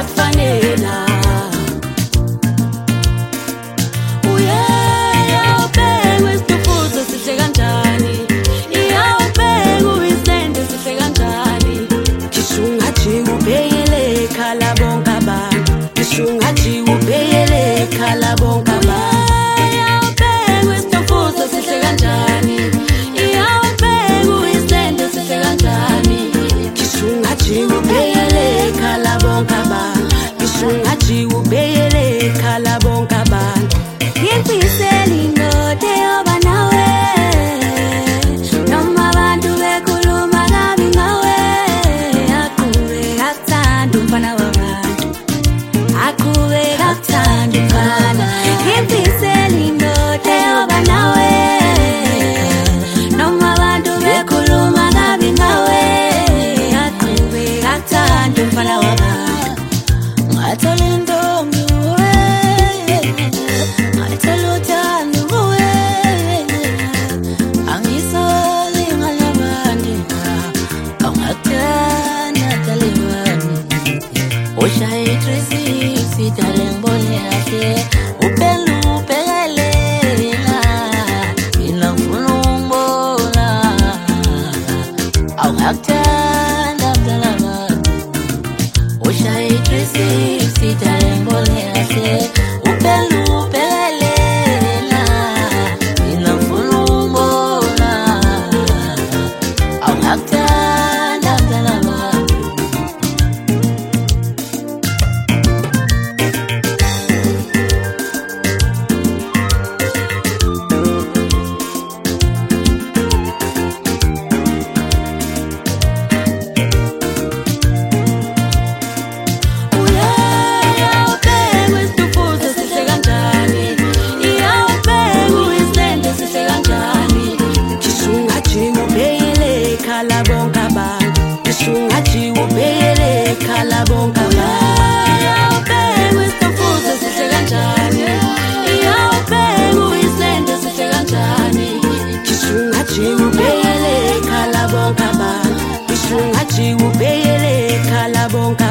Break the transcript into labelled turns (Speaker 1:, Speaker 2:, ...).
Speaker 1: yakufanela. Shungaji ubeyele khala bonke abantu. Iyawubheka isitofuzo sihle kanjani. Iyawubheka uyislende sihle kanjani. Shungaji ubeyele khala bonke abantu. Shungaji ubeyele khala bonke abantu. Ngimfisela indoda eyoba nawe, noma abantu bekhuluma kabi ngawe. Aqubeka akuthanda umfana wabantu, aqubeka akuthanda umfana. Ngimfisela indoda eyoba nawe, noma abantu bekhuluma kabi ngawe. Aqubeka akuthanda umfana wabantu. Ngathola intombi kuwe, ngathola uthando kuwe. Angisoli ngalabani, awungakuthanda talibani. Ushaya i-360 dale ngibone kahle. Upela ubhekelela, mina ngifuna ungibona. Awungakuthanda talibani. Ushaya i-360 dale ngibone kahle. Upela ubhekelela, mina ngifuna ungibona. Awungakuthanda talibani. Shungaji ubeyele khala bonke abantu. Iyawubheka isitofuzo sihle kanjani. Iyawubheka uyislende sihle kanjani. Shungaji ubeyele khala bonke abantu. Shungaji ubeyele khala bonke